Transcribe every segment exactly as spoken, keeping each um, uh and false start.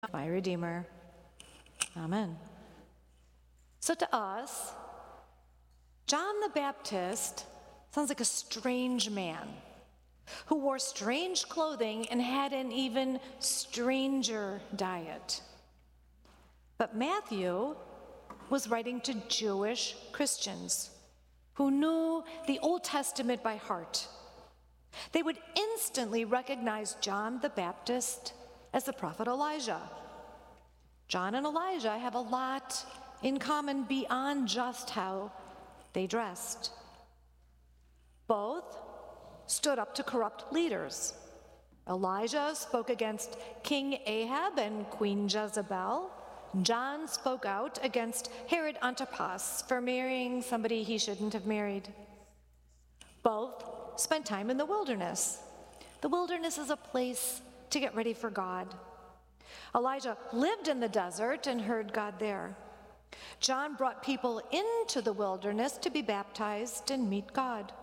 my Redeemer. Amen. So to us, John the Baptist sounds like a strange man who wore strange clothing and had an even stranger diet. But Matthew was writing to Jewish Christians who knew the Old Testament by heart. They would instantly recognize John the Baptist as the prophet Elijah. John and Elijah have a lot in common beyond just how they dressed. Both stood up to corrupt leaders. Elijah spoke against King Ahab and Queen Jezebel. John spoke out against Herod Antipas for marrying somebody he shouldn't have married. Both spent time in the wilderness. The wilderness is a place to get ready for God. Elijah lived in the desert and heard God there. John brought people into the wilderness to be baptized and meet God.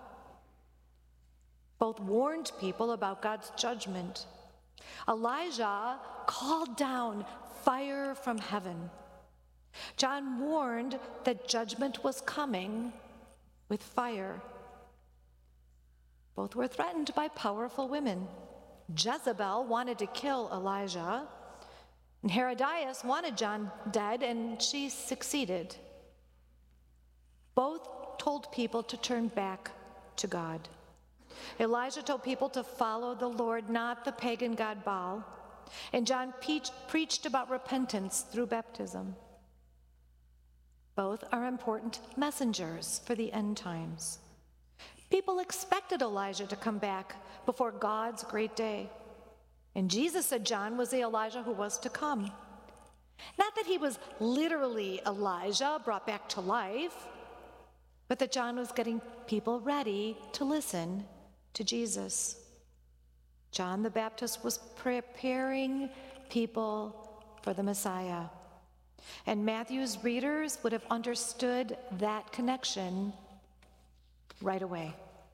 Both warned people about God's judgment. Elijah called down fire from heaven. John warned that judgment was coming with fire. Both were threatened by powerful women. Jezebel wanted to kill Elijah, and Herodias wanted John dead, and she succeeded. Both told people to turn back to God. Elijah told people to follow the Lord, not the pagan god Baal. And John pe- preached about repentance through baptism. Both are important messengers for the end times. People expected Elijah to come back before God's great day. And Jesus said John was the Elijah who was to come. Not that he was literally Elijah brought back to life, but that John was getting people ready to listen to Jesus. John the Baptist was preparing people for the Messiah. And Matthew's readers would have understood that connection right away.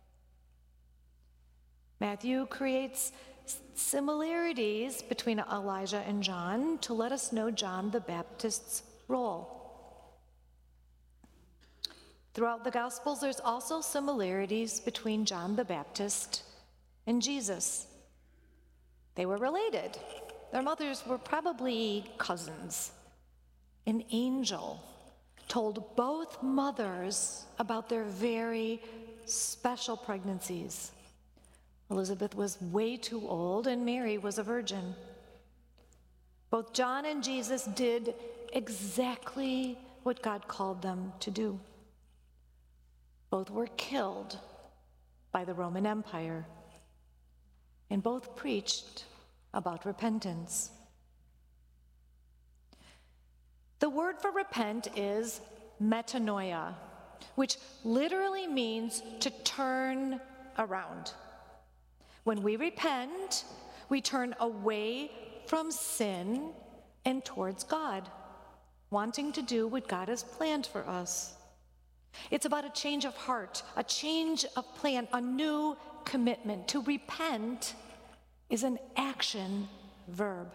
Matthew creates similarities between Elijah and John to let us know John the Baptist's role. Throughout the Gospels, there's also similarities between John the Baptist and Jesus. They were related. Their mothers were probably cousins. An angel told both mothers about their very special pregnancies. Elizabeth was way too old, and Mary was a virgin. Both John and Jesus did exactly what God called them to do. Both were killed by the Roman Empire, and both preached about repentance. The word for repent is metanoia, which literally means to turn around. When we repent, we turn away from sin and towards God, wanting to do what God has planned for us. It's about a change of heart, a change of plan, a new commitment. To repent is an action verb.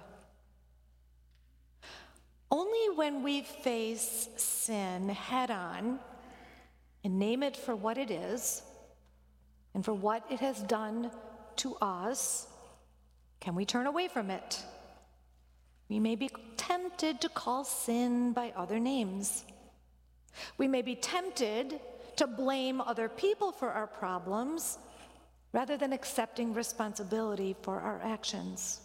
Only when we face sin head on and name it for what it is and for what it has done to us can we turn away from it. We may be tempted to call sin by other names. We may be tempted to blame other people for our problems rather than accepting responsibility for our actions.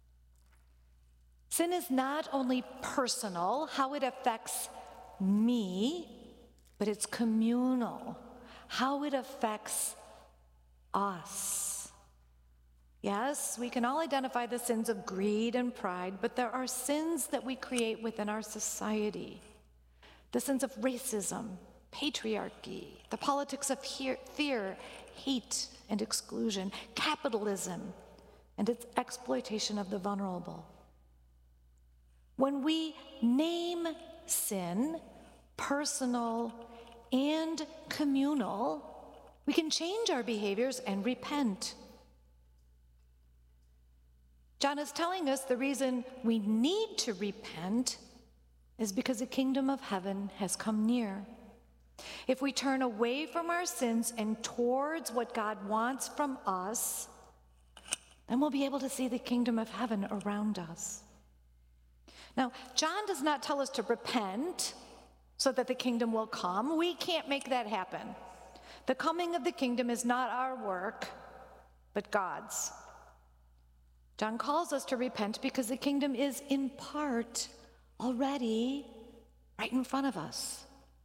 Sin is not only personal, how it affects me, but it's communal, how it affects us. Yes, we can all identify the sins of greed and pride, but there are sins that we create within our society. The sins of racism, patriarchy, the politics of fear, hate, and exclusion, capitalism, and its exploitation of the vulnerable. When we name sin, personal and communal, we can change our behaviors and repent. John is telling us the reason we need to repent is because the kingdom of heaven has come near. If we turn away from our sins and towards what God wants from us, then we'll be able to see the kingdom of heaven around us. Now, John does not tell us to repent so that the kingdom will come. We can't make that happen. The coming of the kingdom is not our work, but God's. John calls us to repent because the kingdom is in part already right in front of us.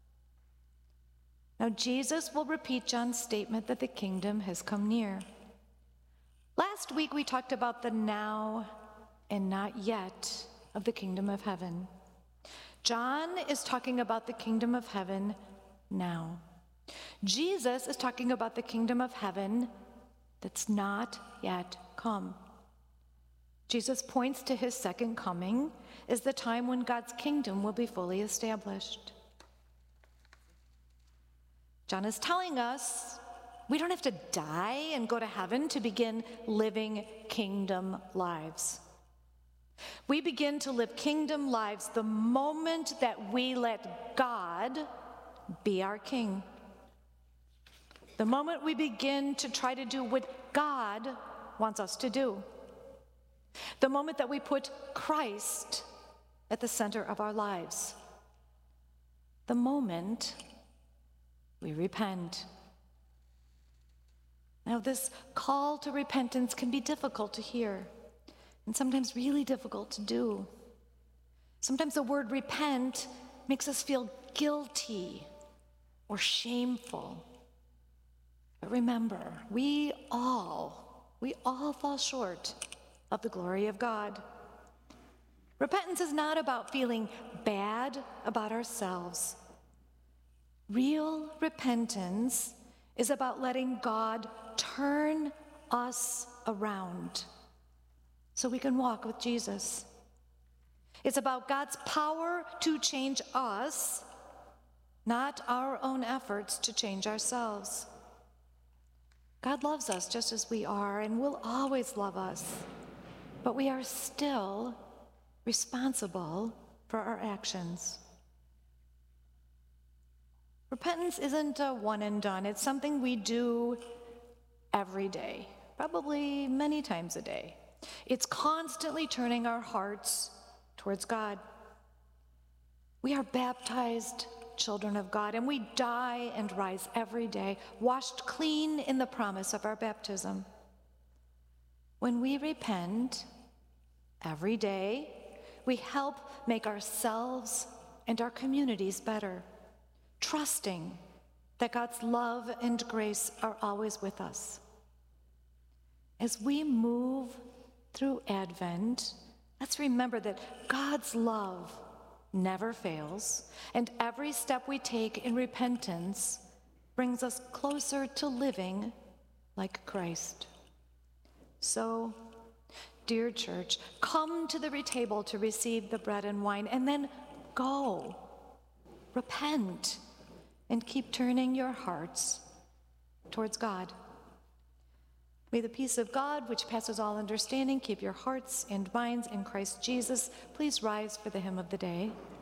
Now, Jesus will repeat John's statement that the kingdom has come near. Last week, we talked about the now and not yet of the kingdom of heaven. John is talking about the kingdom of heaven now. Jesus is talking about the kingdom of heaven that's not yet come. Jesus points to his second coming as the time when God's kingdom will be fully established. John is telling us we don't have to die and go to heaven to begin living kingdom lives. We begin to live kingdom lives the moment that we let God be our king. The moment we begin to try to do what God wants us to do. The moment that we put Christ at the center of our lives. The moment we repent. Now, this call to repentance can be difficult to hear, and sometimes really difficult to do. Sometimes the word repent makes us feel guilty or shameful. But remember, we all, we all fall short of the glory of God. Repentance is not about feeling bad about ourselves. Real repentance is about letting God turn us around so we can walk with Jesus. It's about God's power to change us, not our own efforts to change ourselves. God loves us just as we are and will always love us, but we are still responsible for our actions. Repentance isn't a one and done. It's something we do every day, probably many times a day. It's constantly turning our hearts towards God. We are baptized children of God, and we die and rise every day, washed clean in the promise of our baptism. When we repent every day, we help make ourselves and our communities better, trusting that God's love and grace are always with us. As we move through Advent, let's remember that God's love never fails, and every step we take in repentance brings us closer to living like Christ. So, dear church, come to the table to receive the bread and wine, and then go, repent, and keep turning your hearts towards God. May the peace of God, which passes all understanding, keep your hearts and minds in Christ Jesus. Please rise for the hymn of the day.